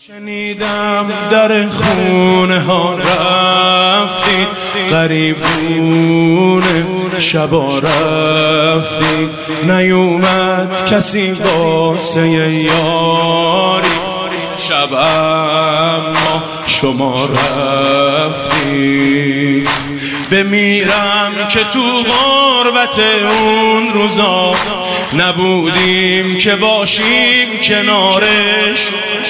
شنیدم در خونه ها رفتید، غریبونه شبا رفتید، نیومد کسی واسه یاری، شب اما شما رفتید. بمیرم که تو غربت اون روزا نبودیم که باشیم کنارش،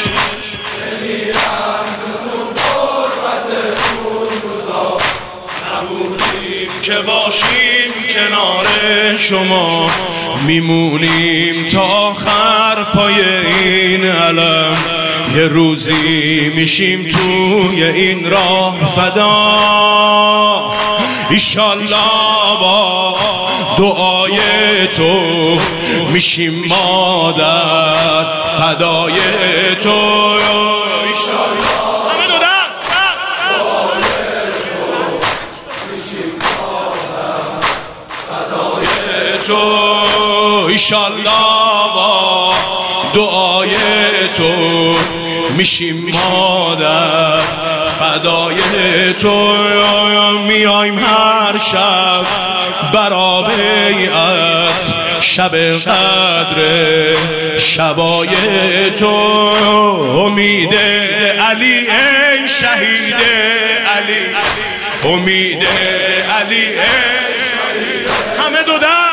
که باشیم کنار شما، میمونیم تا آخر پای این علم، یه روزی میشیم توی این راه فدا. ایشالله با دعای تو میشیم مادر فدای تو. ایشالله با دعای تو میشیم مادر فدای تو. میایم هر شب برا بیعت، شب قدر شبای تو. امید علی ای شهید علی، امید علی ای شهید، همه دو دست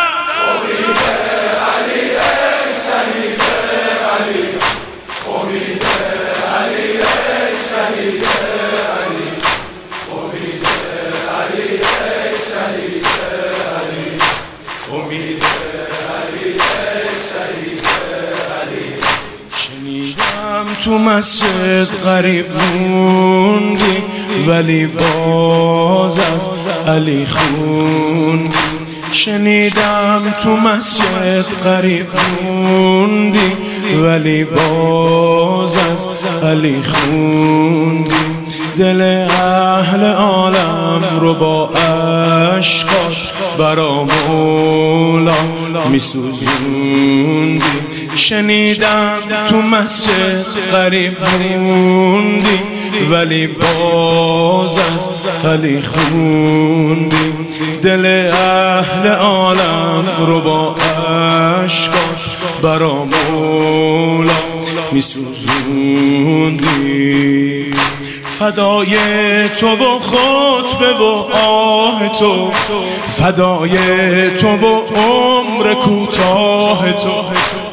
تو مسجد غریب موندی، ولی باز از علی خوندی. شنیدم تو مسجد غریب موندی، ولی باز از علی خوندی. دل اهل عالم رو با عشقات برا مولا میسوزوندی. شنیدم تو مسجد غریب موندی، ولی باز از علی خوندی. دل اهل عالم رو با عشقات برا مولا میسوزوندی. فدای تو و خطبه و آه تو، فدای تو و عمر کوتاه تو،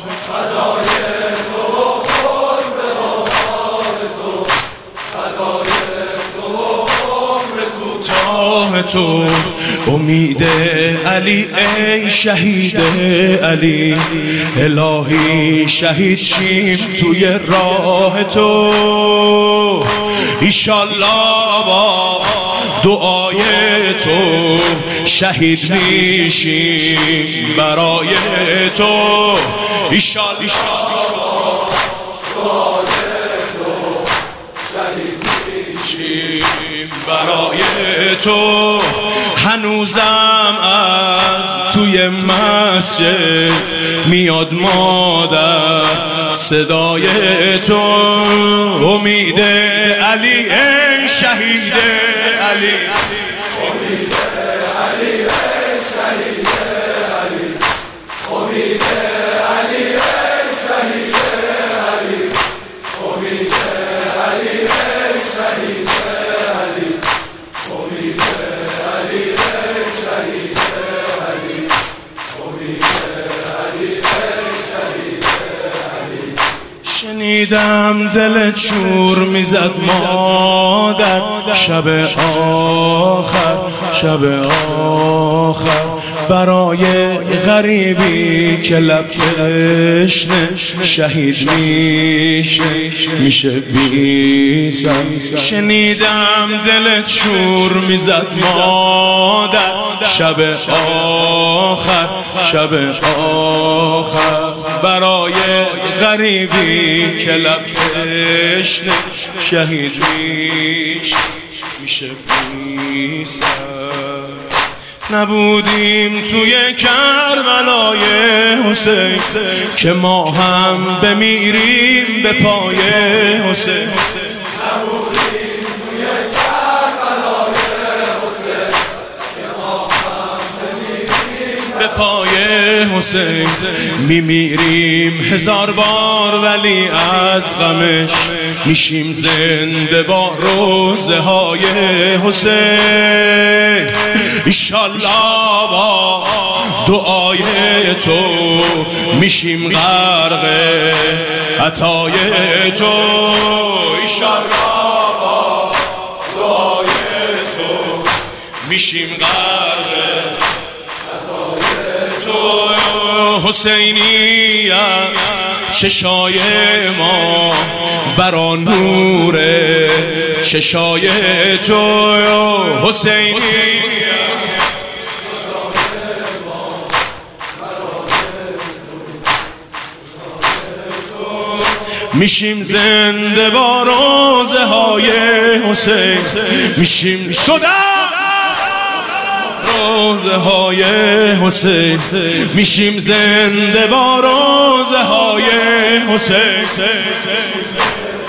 تو. امید علی ای شهید علی، الهی شهید شیم توی راه تو. ایشالله با دعای تو شهید میشیم برای تو. ایشالله برای تو. هنوزم از توی مسجد میاد مادر صدای تو. امید علی ای شهید علی، امید علی ای شهید علی، امید علی ای شهید علی، امید علی ای شهید علی، امید علی ای شهید علی، امید علی ای شهید علی. شنیدم دلت شور میزد مادر، شب آخر شب آخر، برای غریبی که لب تشنه شهید میشه بی سر. شنیدم دلت شور میزد مادر، شب آخر شب آخر، برای غریبی که لب تشنه شهید میشه بی سر. نبودیم توی کربلای حسین که ما هم بمیریم به پای حسین. نبودیم توی کربلای حسین که ما هم بمیریم به پای حسین. میمیریم هزار بار ولی از غمش میشیم زنده با روزه های حسین. ایشالله با دعای تو میشیم غرق عطای تو. ایشالله با دعای تو میشیم غرق عطای تو. حسینی است چشای ما برا نور چشای تو. حسینی میشیم زنده با روزه های حسین. میشیم شدم روزه های حسین. میشیم زنده با روزه های حسین.